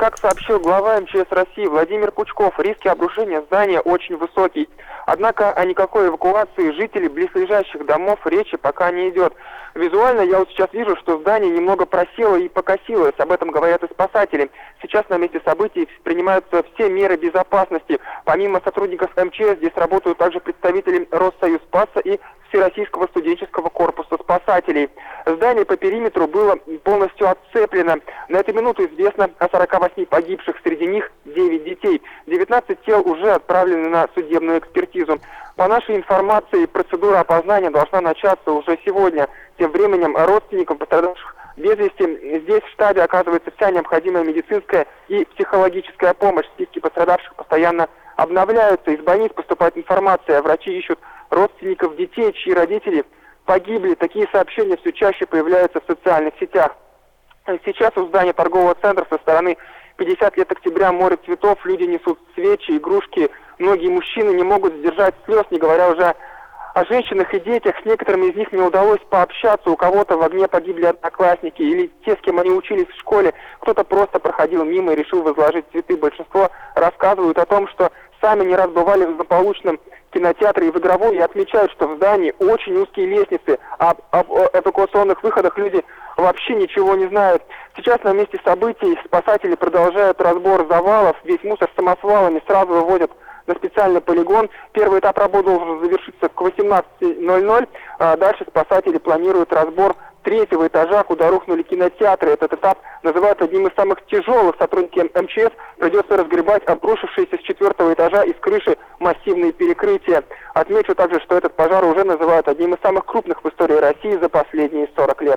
Как сообщил глава МЧС России Владимир Пучков, риски обрушения здания очень высокие. Однако о никакой эвакуации жителей близлежащих домов речи пока не идет. Визуально я вот сейчас вижу, что здание немного просело и покосилось. Об этом говорят и спасатели. Сейчас на месте событий принимаются все меры безопасности. Помимо сотрудников МЧС здесь работают также представители Россоюзпаса и Всероссийского студенческого корпуса спасателей. Здание по периметру было полностью отцеплено. На эту минуту известно о 48 погибших, среди них 9 детей. 19 тел уже отправлены на судебную экспертизу. По нашей информации, процедура опознания должна начаться уже сегодня. Тем временем родственникам пострадавших без вести здесь в штабе оказывается вся необходимая медицинская и психологическая помощь. Списки пострадавших постоянно обновляются. Из больниц поступает информация. Врачи ищут родственников детей, чьи родители погибли. Такие сообщения все чаще появляются в социальных сетях. Сейчас у здания торгового центра со стороны 50 лет октября море цветов. Люди несут свечи, игрушки. Многие мужчины не могут сдержать слез, не говоря уже о женщинах и детях. С некоторыми из них мне удалось пообщаться. У кого-то в огне погибли одноклассники или те, с кем они учились в школе. Кто-то просто проходил мимо и решил возложить цветы. Большинство рассказывают о том, что сами не раз бывали в злополучном кинотеатре и в игровой и отмечают, что в здании очень узкие лестницы. Об эвакуационных выходах люди вообще ничего не знают. Сейчас на месте событий спасатели продолжают разбор завалов. Весь мусор самосвалами сразу выводят на специальный полигон. Первый этап работы должен завершиться к 18:00. Дальше спасатели планируют разбор третьего этажа, куда рухнули кинотеатры. Этот этап называют одним из самых тяжелых. Сотрудникам МЧС придется разгребать обрушившиеся с 4-го этажа из крыши массивные перекрытия. Отмечу также, что этот пожар уже называют одним из самых крупных в истории России за последние 40 лет.